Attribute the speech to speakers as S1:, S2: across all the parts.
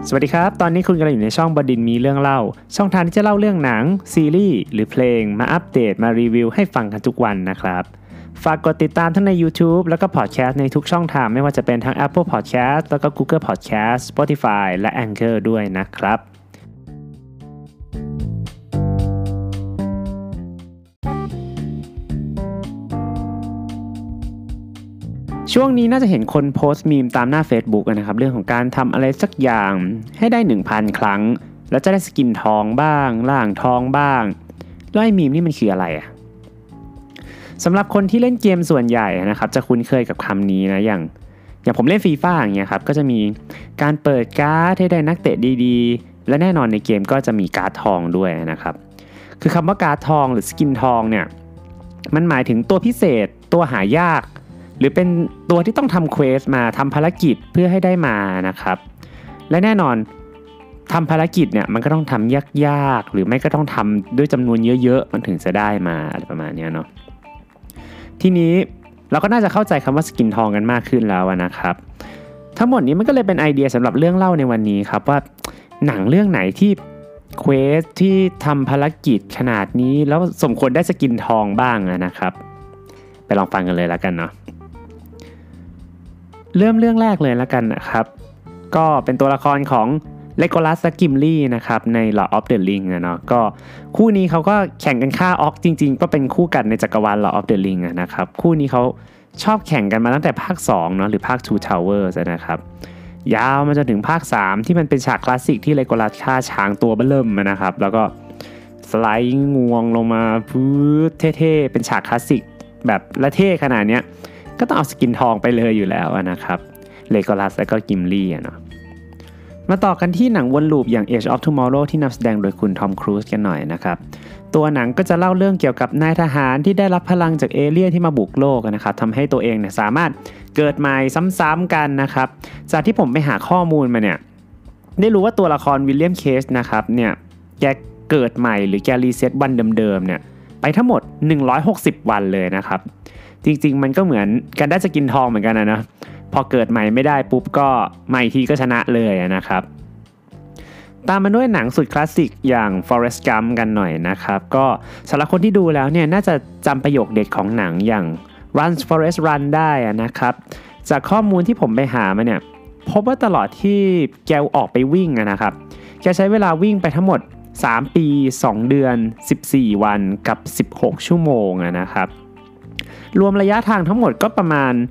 S1: สวัสดีครับตอนนี้คุณกำลังอยู่ในช่องบดินทร์มีเรื่องเล่าช่องทางที่จะเล่าเรื่องหนังซีรีส์หรือเพลงมาอัปเดตมารีวิวให้ฟังกันทุกวันนะครับฝากกดติดตามทั้งใน YouTube แล้วก็ Podcast ในทุกช่องทางไม่ว่าจะเป็นทั้ง Apple Podcast แล้วก็ Google Podcast Spotify และ Anchor ด้วยนะครับช่วงนี้น่าจะเห็นคนโพสต์มีมตามหน้า Facebook นะครับเรื่องของการทำอะไรสักอย่างให้ได้ 1,000 ครั้งแล้วจะได้สกินทองบ้างล่างทองบ้างแล้วไอ้มีมนี่มันคืออะไรอ่ะสำหรับคนที่เล่นเกมส่วนใหญ่นะครับจะคุ้นเคยกับคำนี้นะอย่างผมเล่น FIFA อย่างเงี้ยครับก็จะมีการเปิดการ์ดให้ได้นักเตะดีๆและแน่นอนในเกมก็จะมีการ์ดทองด้วยนะครับคือคำว่าการ์ดทองหรือสกินทองเนี่ยมันหมายถึงตัวพิเศษตัวหายากหรือเป็นตัวที่ต้องทำเควสมาทำภารกิจเพื่อให้ได้มานะครับและแน่นอนทำภารกิจเนี่ยมันก็ต้องทำยากๆหรือไม่ก็ต้องทำด้วยจำนวนเยอะๆมันถึงจะได้มาอะไรประมาณนี้เนาะทีนี้เราก็น่าจะเข้าใจคำว่าสกินทองกันมากขึ้นแล้วนะครับทั้งหมดนี้มันก็เลยเป็นไอเดียสำหรับเรื่องเล่าในวันนี้ครับว่าหนังเรื่องไหนที่เควสที่ทำภารกิจขนาดนี้แล้วสมควรได้สกินทองบ้างนะครับไปลองฟังกันเลยแล้วกันเนาะเริ่มเรื่องแรกเลยแล้วกันนะครับก็เป็นตัวละครของเลโกลัสและกิมลี่นะครับใน Lord of the Ring เนาะก็คู่นี้เขาก็แข่งกันฆ่าออกจริงๆก็เป็นคู่กันในจักรวาล Lord of the Ring นะครับคู่นี้เขาชอบแข่งกันมาตั้งแต่ภาค2เนาะหรือภาค Two Towers นะครับยาวมาจนถึงภาค3ที่มันเป็นฉากคลาสสิกที่เลโกลัสฆ่าช้างตัวเบ้อเริ่มนะครับแล้วก็สไลด์งวงลงมาพื้นเท่ๆเป็นฉากคลาสสิกแบบละเท่ขนาดเนี้ยก็ต้องเอาสกินทองไปเลยอยู่แล้วนะครับเลโกลัสและก็กิมลี่เนาะมาต่อกันที่หนังวนลูปอย่าง Age of Tomorrow ที่นำแสดงโดยคุณทอมครูซกันหน่อยนะครับตัวหนังก็จะเล่าเรื่องเกี่ยวกับนายทหารที่ได้รับพลังจากเอเลี่ยนที่มาบุกโลกนะครับทำให้ตัวเองเนี่ยสามารถเกิดใหม่ซ้ำๆกันนะครับจากที่ผมไปหาข้อมูลมาเนี่ยได้รู้ว่าตัวละครวิลเลียมเคสนะครับเนี่ยแกเกิดใหม่หรือแกรีเซ็ตวันเดิมๆเนี่ยไปทั้งหมด160วันเลยนะครับจริงๆมันก็เหมือนกันได้สกินทองเหมือนกันนะพอเกิดใหม่ไม่ได้ปุ๊บก็ใหม่ทีก็ชนะเลยนะครับตามมาด้วยหนังสุดคลาสสิกอย่าง Forrest Gump กันหน่อยนะครับก็สำหรับคนที่ดูแล้วเนี่ยน่าจะจำประโยคเด็ดของหนังอย่าง Run Forrest Run ได้นะครับจากข้อมูลที่ผมไปหามาเนี่ยพบว่าตลอดที่แกออกไปวิ่งนะครับแกใช้เวลาวิ่งไปทั้งหมด3 ปี 2 เดือน14 วันกับ16 ชั่วโมงนะครับรวมระยะทางทั้งหมดก็ประมาณ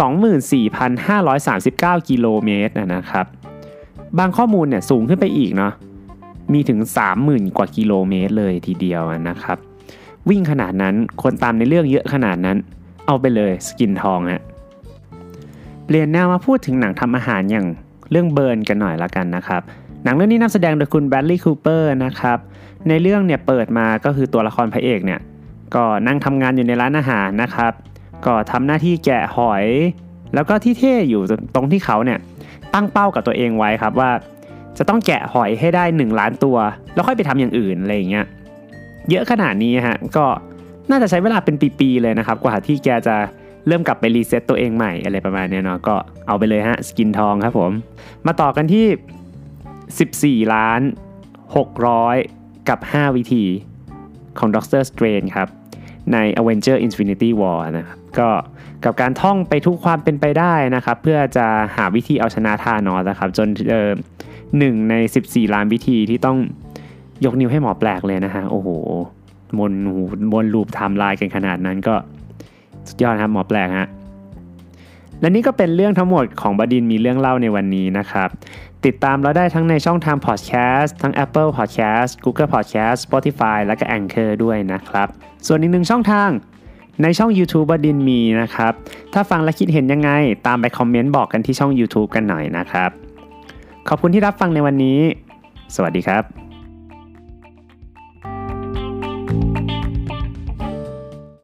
S1: 24,539 กิโลเมตรนะครับบางข้อมูลเนี่ยสูงขึ้นไปอีกเนาะมีถึง 30,000 กว่ากิโลเมตรเลยทีเดียวนะครับวิ่งขนาดนั้นคนตามในเรื่องเยอะขนาดนั้นเอาไปเลยสกินทองฮะเปลี่ยนแนวมาพูดถึงหนังทำอาหารอย่างเรื่องเบิร์นกันหน่อยละกันนะครับหนังเรื่องนี้นำแสดงโดยคุณแบรดลีย์คูเปอร์นะครับในเรื่องเนี่ยเปิดมาก็คือตัวละครพระเอกเนี่ยก็นั่งทำงานอยู่ในร้านอาหารนะครับก็ทำหน้าที่แกะหอยแล้วก็ที่เท่อยู่ตรงที่เขาเนี่ยตั้งเป้ากับตัวเองไว้ครับว่าจะต้องแกะหอยให้ได้1 ล้านตัวแล้วค่อยไปทำอย่างอื่นอะไรอย่างเงี้ยเยอะขนาดนี้ฮะก็น่าจะใช้เวลาเป็นปีๆเลยนะครับกว่าที่แกจะเริ่มกลับไปรีเซ็ตตัวเองใหม่อะไรประมาณนี้เนาะก็เอาไปเลยฮะสกินทองครับผมมาต่อกันที่14,600,000 กับ5 วิธีของด็อกเตอร์สเตรนจ์ครับใน Avengers Infinity War นะครับก็กับการท่องไปทุกความเป็นไปได้นะครับเพื่อจะหาวิธีเอาชนะธานอสนะครับจน1 ใน 14 ล้านวิธีที่ต้องยกนิ้วให้หมอแปลกเลยนะฮะโอ้โหมนลูปไทม์ไลน์กันขนาดนั้นก็สุดยอดครับหมอแปลกฮะและนี่ก็เป็นเรื่องทั้งหมดของบดินทร์มีเรื่องเล่าในวันนี้นะครับติดตามเราได้ทั้งในช่องทาง Podcast ทั้ง Apple Podcast Google Podcast Spotify และก็ Anchor ด้วยนะครับส่วนอีกหนึ่งช่องทางในช่อง YouTube บดินทร์มีนะครับถ้าฟังและคิดเห็นยังไงตามไปคอมเมนต์บอกกันที่ช่อง YouTube กันหน่อยนะครับขอบคุณที่รับฟังในวันนี้สวัสดีครับ